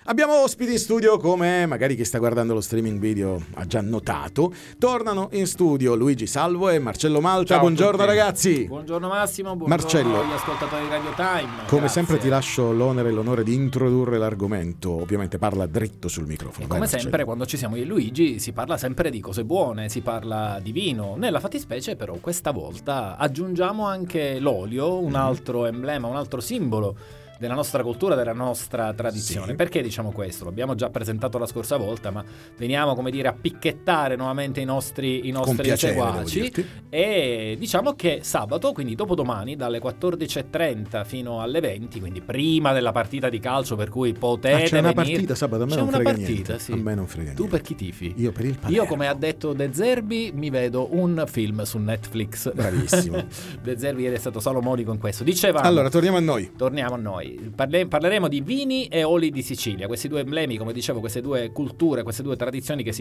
Abbiamo ospiti in studio, come magari chi sta guardando lo streaming video ha già notato. Tornano in studio Luigi Salvo e Marcello Malta. Ciao buongiorno ragazzi. Buongiorno Massimo, buongiorno Marcello, agli ascoltatori di Radio Time. Come Grazie. sempre ti lascio l'onere e l'onore di introdurre l'argomento. Ovviamente parla dritto sul microfono. E come Marcello. sempre quando ci siamo io e Luigi si parla sempre di cose buone, si parla di vino. Nella fattispecie però questa volta aggiungiamo anche l'olio, un altro emblema, un altro simbolo della nostra cultura, della nostra tradizione. Sì. Perché diciamo questo? L'abbiamo già presentato la scorsa volta, ma veniamo, come dire, a picchettare nuovamente i nostri piacere, seguaci. devo dirti. E diciamo che sabato, quindi dopodomani, dalle 14:30 fino alle 20, quindi prima della partita di calcio, per cui potete c'è una venire. partita sabato, a me C'è non una frega partita, niente. sì. A me non frega niente. Tu per chi tifi? Io per il Palermo. Io, come ha detto De Zerbi, mi vedo un film su Netflix. Bravissimo. De Zerbi ieri è stato salomonico in questo. Dicevamo. Allora, torniamo a noi. Torniamo a noi. Parleremo di vini e oli di Sicilia, questi due emblemi, come dicevo, queste due culture, queste due tradizioni che si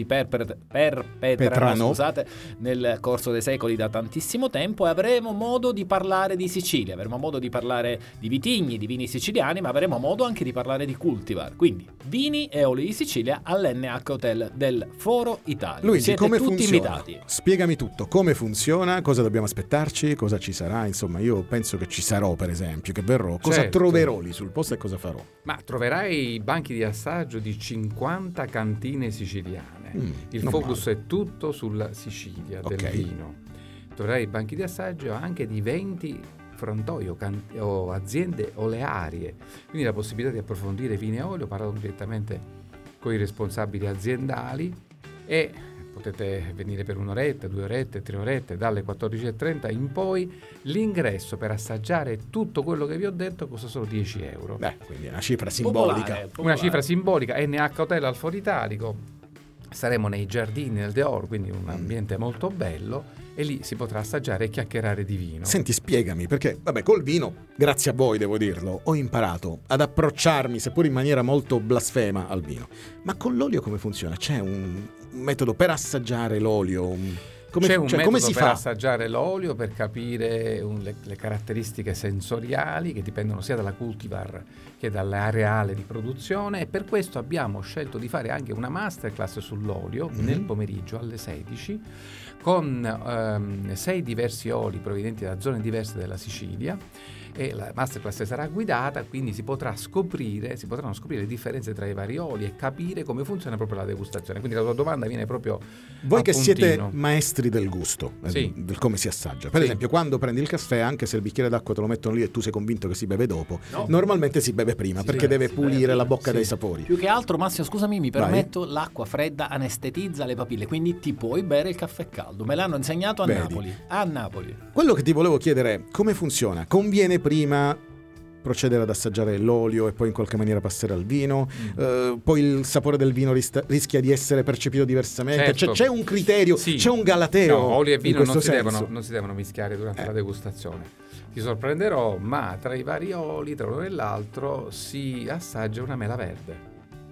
perpetrano, scusate, nel corso dei secoli da tantissimo tempo, e avremo modo di parlare di Sicilia, avremo modo di parlare di vitigni, di vini siciliani, ma avremo modo anche di parlare di cultivar. Quindi vini e oli di Sicilia all'NH Hotel del Foro Italia. Luigi, Siete come tutti funziona? invitati. Spiegami tutto, come funziona, cosa dobbiamo aspettarci, cosa ci sarà. Insomma, io penso che ci sarò, per esempio, che verrò. Cosa Certo. troverò lì sul posto e cosa farò? Ma troverai banchi di assaggio di 50 cantine siciliane. Il non focus è tutto sulla Sicilia, Ok. del vino. Troverai banchi di assaggio anche di 20 frantoi o aziende olearie. Quindi la possibilità di approfondire vino e olio, parlando direttamente con i responsabili aziendali, e potete venire per un'oretta, 2 orette, 3 orette, dalle 14:30 in poi. L'ingresso per assaggiare tutto quello che vi ho detto costa solo 10 euro. Beh, quindi è una cifra simbolica. Popolare. Una cifra simbolica. NH Hotel al Foro Italico. Saremo nei giardini del Deor, quindi un ambiente molto bello, e lì si potrà assaggiare e chiacchierare di vino. Senti, spiegami, perché, vabbè, col vino, grazie a voi devo dirlo, ho imparato ad approcciarmi, seppur in maniera molto blasfema, al vino. Ma con l'olio come funziona? C'è un metodo per assaggiare l'olio? C'è un metodo come si per fa? assaggiare l'olio, per capire le caratteristiche sensoriali che dipendono sia dalla cultivar che dall'areale di produzione, e per questo abbiamo scelto di fare anche una masterclass sull'olio nel pomeriggio alle 16 con 6 diversi oli provenienti da zone diverse della Sicilia, e la masterclass sarà guidata, quindi si potranno scoprire le differenze tra i vari oli e capire come funziona proprio la degustazione. Quindi la tua domanda viene proprio Voi a che siete puntino. maestri del gusto, Sì. del come si assaggia. Per Sì. esempio, quando prendi il caffè, anche se il bicchiere d'acqua te lo mettono lì e tu sei convinto che si beve dopo, No. normalmente si beve prima, perché beve, deve si pulire beve la prima. bocca Sì. dai sapori. Più che altro, Massimo, scusami, mi Vai. permetto, l'acqua fredda anestetizza le papille, quindi ti puoi bere il caffè caldo. Me l'hanno insegnato a Vedi. Napoli. A Napoli. Quello che ti volevo chiedere è come funziona? Conviene prima procedere ad assaggiare l'olio e poi in qualche maniera passare al vino? Poi il sapore del vino rischia di essere percepito diversamente? Certo. C'è un criterio, Sì. c'è un galateo? No, olio e vino in non questo si, senso? non si devono mischiare durante la degustazione. Ti sorprenderò, ma tra i vari oli, tra uno e l'altro, si assaggia una mela verde,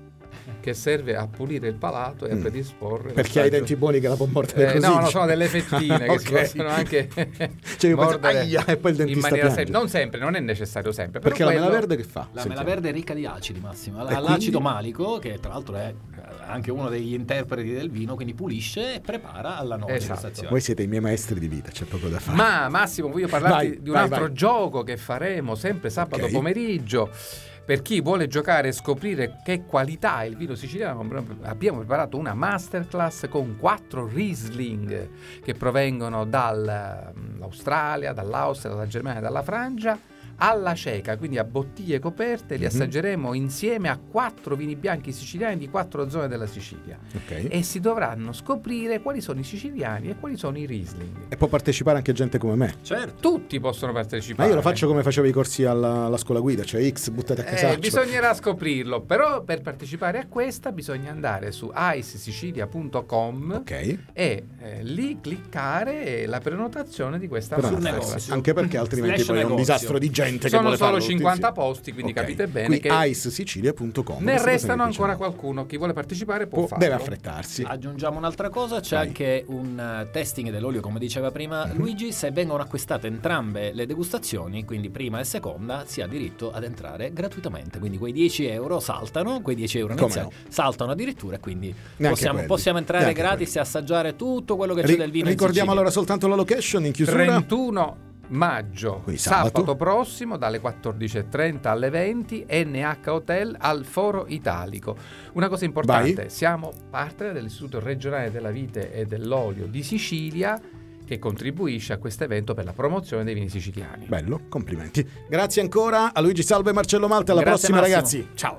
che serve a pulire il palato e a predisporre Perché hai i denti buoni che la può mordere così? no, diciamo. sono delle fettine che si Ok. possono anche Cioè io penso, mordere aia, e poi il in dentista maniera piange. non sempre, non è necessario sempre. Perché però la mela quello- verde che fa? La Sentiamo. mela verde è ricca di acidi, Massimo. Ha quindi? l'acido malico, che tra l'altro è anche uno degli interpreti del vino, quindi pulisce e prepara alla nuova Esatto. degustazione. Voi siete i miei maestri di vita, c'è poco da fare. Ma Massimo, voglio parlarti Vai, di un vai, altro vai. gioco che faremo sempre sabato Ok. pomeriggio. Per chi vuole giocare e scoprire che qualità è il vino siciliano, abbiamo preparato una masterclass con 4 Riesling che provengono dall'Australia, dall'Austria, dalla Germania, dalla Francia, alla cieca, quindi a bottiglie coperte. Li assaggeremo insieme a 4 vini bianchi siciliani di 4 zone della Sicilia. Ok. E si dovranno scoprire quali sono i siciliani e quali sono i Riesling. E può partecipare anche gente come me. Certo. Tutti possono Ma partecipare. io lo faccio come facevo i corsi alla scuola guida, cioè X buttate a casaccio. Bisognerà scoprirlo, però per partecipare a questa bisogna andare su icesicilia.com Ok. e lì cliccare la prenotazione di questa Però sul non masterclass. negozio. anche perché altrimenti Slash poi è un negozio. disastro di gente gente che sono vuole solo farlo 50 posti, quindi okay. capite bene qui che icesicilia.com. ne restano ancora qualcuno. Chi vuole partecipare può farlo. Deve affrettarsi. Aggiungiamo un'altra cosa, c'è anche un testing dell'olio, come diceva prima Luigi. Se vengono acquistate entrambe le degustazioni, quindi prima e seconda, si ha diritto ad entrare gratuitamente, quindi quei 10 euro saltano, quei 10 euro iniziali saltano addirittura, e quindi possiamo entrare gratis e assaggiare tutto quello che c'è del vino. Ricordiamo allora soltanto la location in chiusura: 31 maggio, sabato prossimo, dalle 14.30 alle 20, NH Hotel al Foro Italico. Una cosa importante: siamo partner dell'Istituto Regionale della Vite e dell'Olio di Sicilia, che contribuisce a questo evento per la promozione dei vini siciliani. Bello, complimenti. Grazie ancora a Luigi Salvo e Marcello Malta. Alla prossima, Massimo. ragazzi. Ciao.